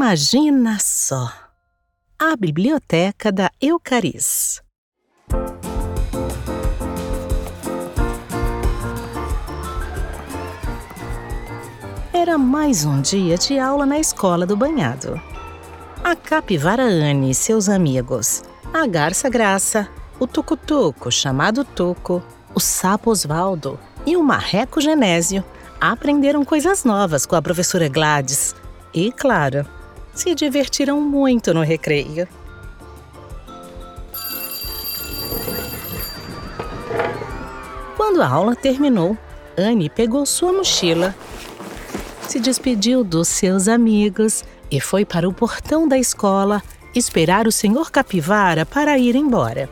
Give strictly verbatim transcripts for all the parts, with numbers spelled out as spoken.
Imagina só! A biblioteca da Eucariz. Era mais um dia de aula na escola do banhado. A capivara Anne e seus amigos, a garça Graça, o tucutuco chamado Tuco, o sapo Osvaldo e o marreco Genésio aprenderam coisas novas com a professora Gladys e, claro, se divertiram muito no recreio. Quando a aula terminou, Anne pegou sua mochila, se despediu dos seus amigos e foi para o portão da escola esperar o senhor Capivara para ir embora.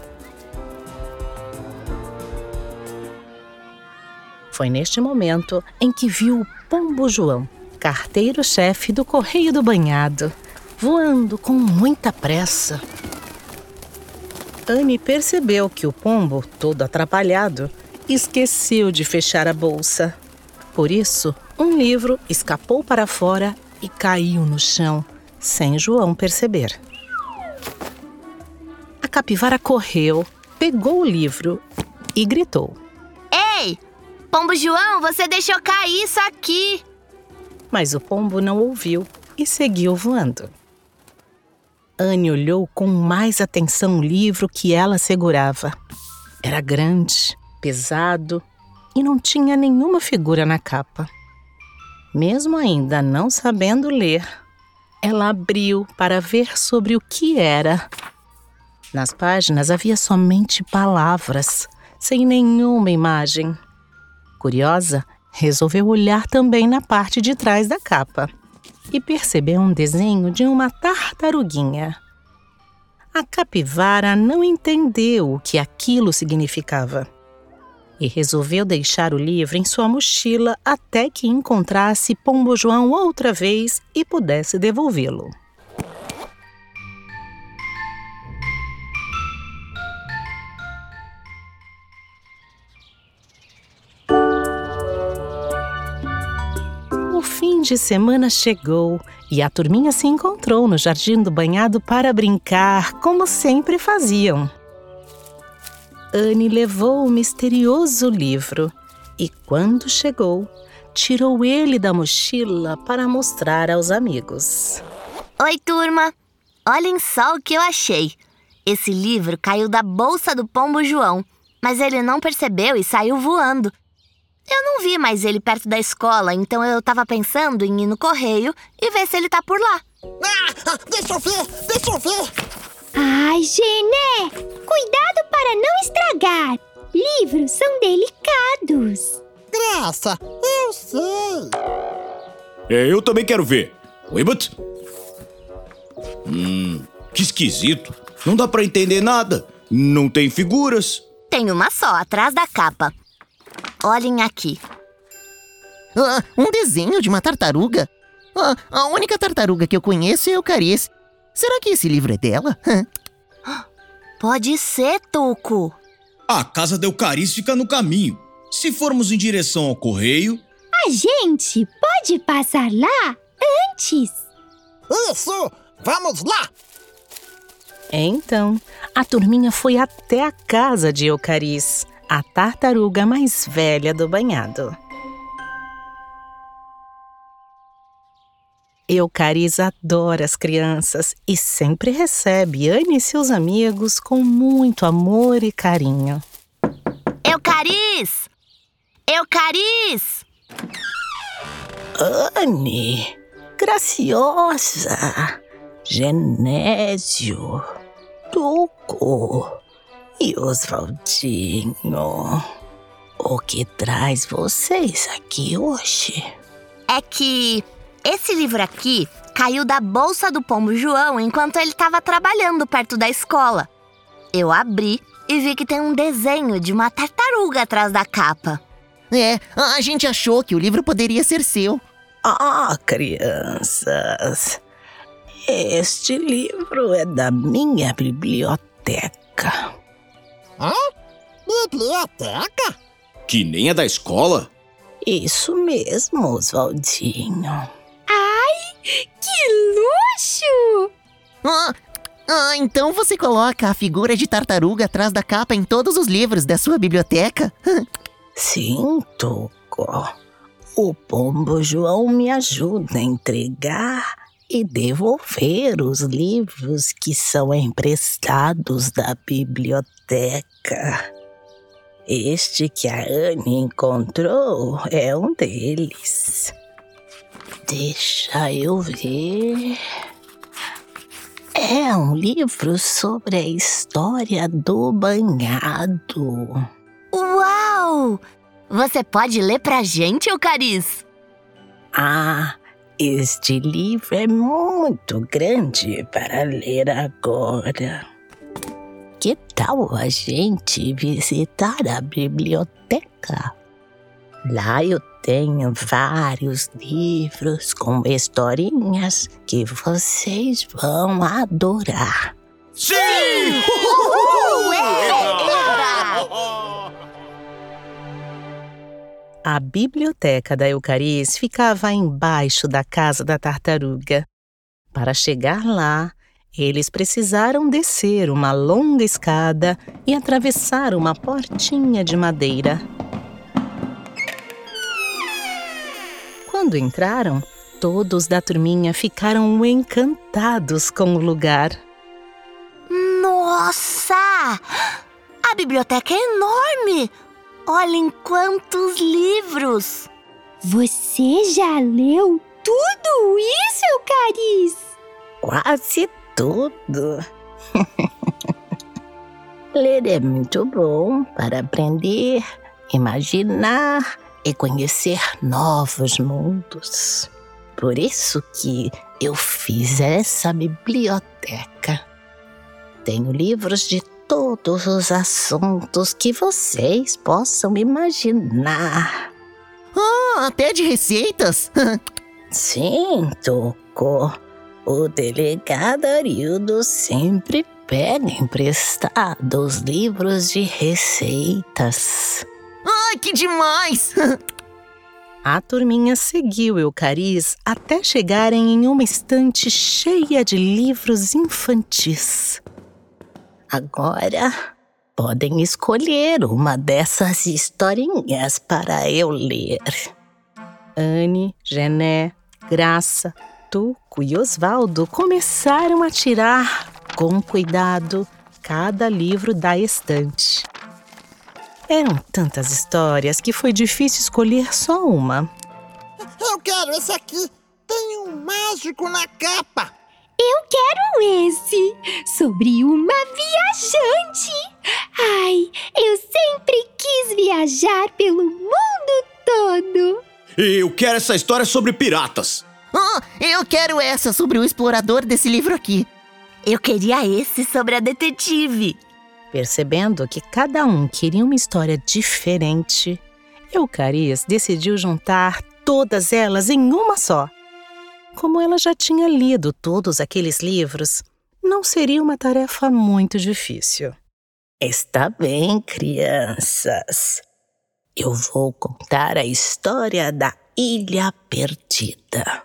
Foi neste momento em que viu o Pombo João, carteiro-chefe do Correio do Banhado, voando com muita pressa. Anne percebeu que o pombo, todo atrapalhado, esqueceu de fechar a bolsa. Por isso, um livro escapou para fora e caiu no chão, sem João perceber. A capivara correu, pegou o livro e gritou: Ei, Pombo João, você deixou cair isso aqui! Mas o pombo não ouviu e seguiu voando. Anne olhou com mais atenção o livro que ela segurava. Era grande, pesado e não tinha nenhuma figura na capa. Mesmo ainda não sabendo ler, ela abriu para ver sobre o que era. Nas páginas havia somente palavras, sem nenhuma imagem. Curiosa, resolveu olhar também na parte de trás da capa e percebeu um desenho de uma tartaruguinha. A capivara não entendeu o que aquilo significava e resolveu deixar o livro em sua mochila até que encontrasse Pombo João outra vez e pudesse devolvê-lo. O fim de semana chegou e a turminha se encontrou no Jardim do Banhado para brincar, como sempre faziam. Anne levou o misterioso livro e, quando chegou, tirou ele da mochila para mostrar aos amigos. Oi, turma! Olhem só o que eu achei. Esse livro caiu da bolsa do Pombo João, mas ele não percebeu e saiu voando. Eu não vi mais ele perto da escola, então eu tava pensando em ir no correio e ver se ele tá por lá. Ah, deixa eu ver, deixa eu ver. Ai, Gené, cuidado para não estragar. Livros são delicados. Graça, eu sei. É, eu também quero ver. Wibbit? Hum, que esquisito. Não dá pra entender nada. Não tem figuras. Tem uma só, atrás da capa. Olhem aqui. Ah, um desenho de uma tartaruga? Ah, a única tartaruga que eu conheço é a Eucariz. Será que esse livro é dela? Pode ser, Tuco. A casa da Eucariz fica no caminho. Se formos em direção ao correio... A gente pode passar lá antes. Isso, vamos lá. Então, a turminha foi até a casa de Eucariz, a tartaruga mais velha do banhado. Eucariz adora as crianças e sempre recebe Anne e seus amigos com muito amor e carinho. Eucariz! Eucariz! Anne, Graciosa, Genésio, Tuco e Osvaldinho. O que traz vocês aqui hoje? É que esse livro aqui caiu da bolsa do Pombo João enquanto ele estava trabalhando perto da escola. Eu abri e vi que tem um desenho de uma tartaruga atrás da capa. É, a gente achou que o livro poderia ser seu. Ah, crianças, este livro é da minha biblioteca. Hã? Biblioteca? Que nem é da escola? Isso mesmo, Osvaldinho. Ai, Que luxo! Ah, ah, então você coloca a figura de tartaruga atrás da capa em todos os livros da sua biblioteca? Sim, Tuco. O Pombo João me ajuda a entregar e devolver os livros que são emprestados da biblioteca. Este que a Anne encontrou é um deles. Deixa eu ver. É um livro sobre a história do banhado. Uau! Você pode ler pra gente, Eucariz? Ah, este livro é muito grande para ler agora. Que tal a gente visitar a biblioteca? Lá eu tenho vários livros com historinhas que vocês vão adorar. Sim! Uhul! A biblioteca da Eucariz ficava embaixo da casa da tartaruga. Para chegar lá, eles precisaram descer uma longa escada e atravessar uma portinha de madeira. Quando entraram, todos da turminha ficaram encantados com o lugar. Nossa! A biblioteca é enorme! Olhem quantos livros! Você já leu tudo isso, Eucariz? Quase tudo. Ler é muito bom para aprender, imaginar e conhecer novos mundos. Por isso que eu fiz essa biblioteca. Tenho livros de todos os assuntos que vocês possam imaginar. Ah, até de receitas? Sim, Tuco. O delegado Arildo sempre pega emprestado os livros de receitas. Ai, que demais! A turminha seguiu Eucariz até chegarem em uma estante cheia de livros infantis. Agora, podem escolher uma dessas historinhas para eu ler. Anne, Gené, Graça, Tuco e Osvaldo começaram a tirar, com cuidado, cada livro da estante. Eram tantas histórias que foi difícil escolher só uma. Eu quero esse aqui. Tem um mágico na capa. Eu quero esse, sobre uma viajante. Ai, eu sempre quis viajar pelo mundo todo. Eu quero essa história sobre piratas. Ah, eu quero essa sobre o explorador desse livro aqui. Eu queria esse sobre a detetive. Percebendo que cada um queria uma história diferente, Eucariz decidiu juntar todas elas em uma só. Como ela já tinha lido todos aqueles livros, não seria uma tarefa muito difícil. Está bem, crianças. Eu vou contar a história da Ilha Perdida.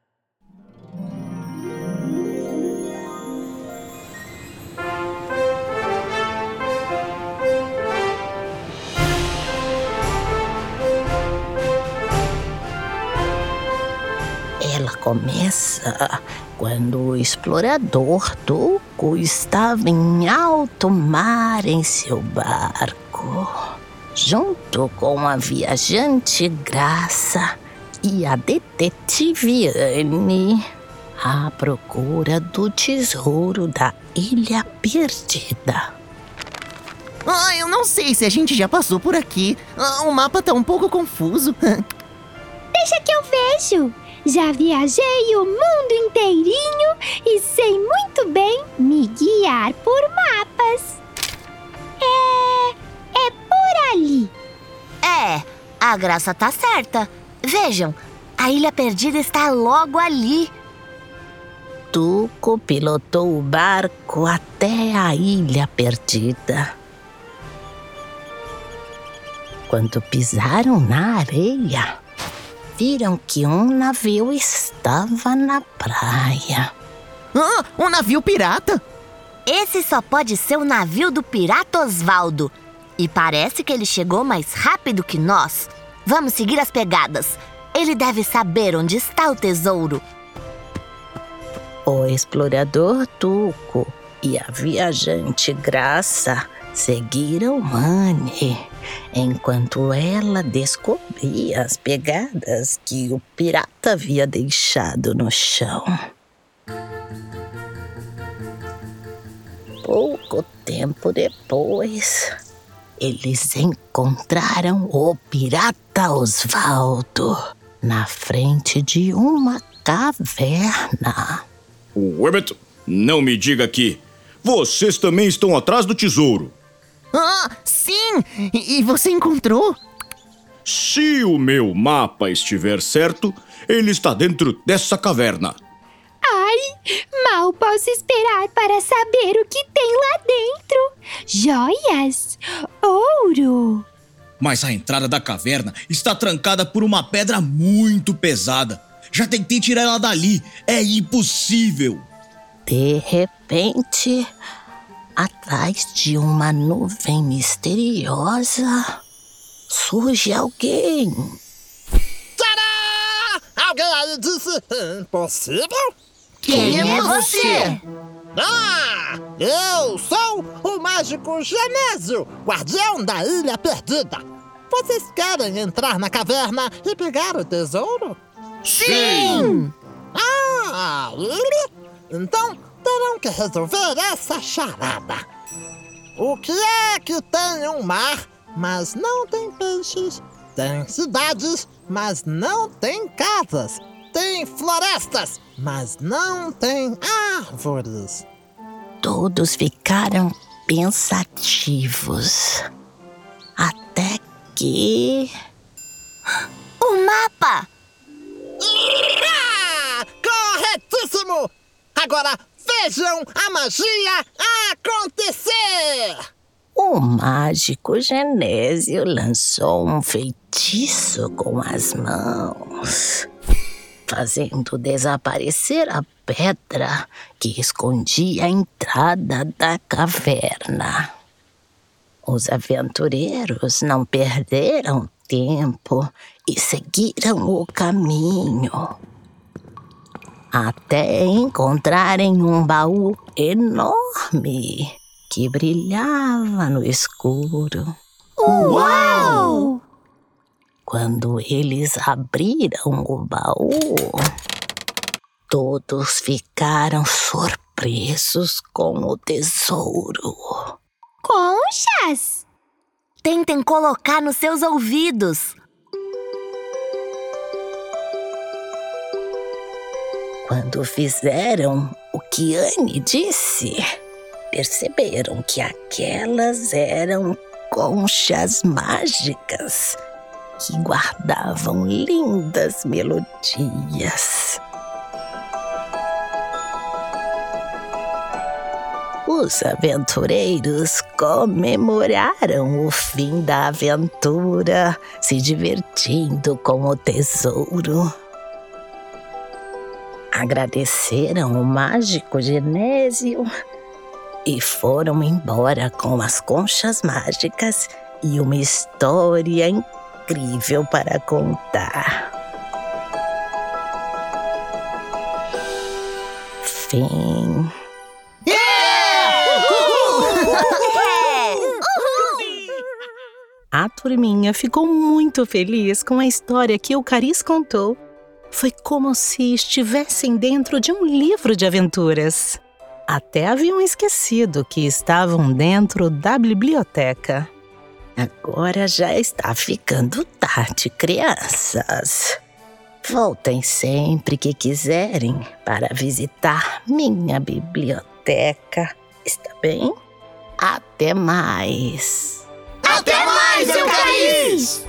Ela começa quando o explorador Tuco estava em alto mar em seu barco, junto com a viajante Graça e a detetive Anne, à procura do tesouro da Ilha Perdida. Ah, eu não sei se a gente já passou por aqui. Ah, o mapa tá um pouco confuso. Deixa que eu vejo. Já viajei o mundo inteirinho e sei muito bem me guiar por mapas. É... é por ali. É, a Graça tá certa. Vejam, a Ilha Perdida está logo ali. Tuco pilotou o barco até a Ilha Perdida. Quando pisaram na areia, viram que um navio estava na praia. Ah, um navio pirata! Esse só pode ser o navio do pirata Osvaldo. E parece que ele chegou mais rápido que nós. Vamos seguir as pegadas. Ele deve saber onde está o tesouro. O explorador Tuco e a viajante Graça seguiram Anne, enquanto ela descobria as pegadas que o pirata havia deixado no chão. Pouco tempo depois, eles encontraram o pirata Osvaldo na frente de uma caverna. Webbit, não me diga que vocês também estão atrás do tesouro. Ah, sim! E, e você encontrou? Se o meu mapa estiver certo, ele está dentro dessa caverna. Ai, mal posso esperar para saber o que tem lá dentro. Joias, ouro. Mas a entrada da caverna está trancada por uma pedra muito pesada. Já tentei tirar ela dali. É impossível. De repente, atrás de uma nuvem misteriosa, surge alguém. Tcharam! Alguém aí disse impossível? Quem é você? Ah! Eu sou o mágico Genésio, guardião da Ilha Perdida. Vocês querem entrar na caverna e pegar o tesouro? Sim! Ah! Então terão que resolver essa charada. O que é que tem um mar, mas não tem peixes? Tem cidades, mas não tem casas. Tem florestas, mas não tem árvores. Todos ficaram pensativos. Até que... O mapa! Ah! Corretíssimo! Agora vejam a magia acontecer! O mágico Genésio lançou um feitiço com as mãos, fazendo desaparecer a pedra que escondia a entrada da caverna. Os aventureiros não perderam tempo e seguiram o caminho, até encontrarem um baú enorme que brilhava no escuro. Uau! Quando eles abriram o baú, todos ficaram surpresos com o tesouro. Conchas! Tentem colocar nos seus ouvidos. Quando fizeram o que Anne disse, perceberam que aquelas eram conchas mágicas que guardavam lindas melodias. Os aventureiros comemoraram o fim da aventura, se divertindo com o tesouro. Agradeceram o mágico Genésio e foram embora com as conchas mágicas e uma história incrível para contar. Fim. A turminha ficou muito feliz com a história que o Cariz contou. Foi como se estivessem dentro de um livro de aventuras. Até haviam esquecido que estavam dentro da biblioteca. Agora já está ficando tarde, crianças. Voltem sempre que quiserem para visitar minha biblioteca. Está bem? Até mais! Até mais, seu Cariz!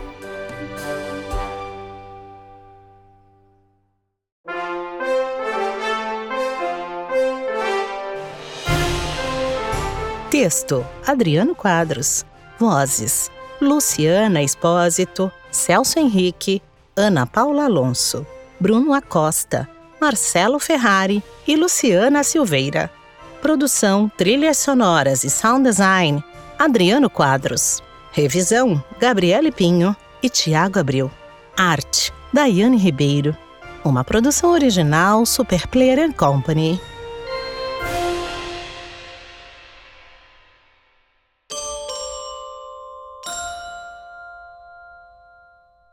Texto: Adriano Quadros. Vozes: Luciana Espósito, Celso Henrique, Ana Paula Alonso, Bruno Acosta, Marcelo Ferrari e Luciana Silveira. Produção, trilhas sonoras e sound design, Adriano Quadros. Revisão, Gabriele Pinho e Tiago Abreu. Arte, Daiane Ribeiro. Uma produção original Super Player and Company.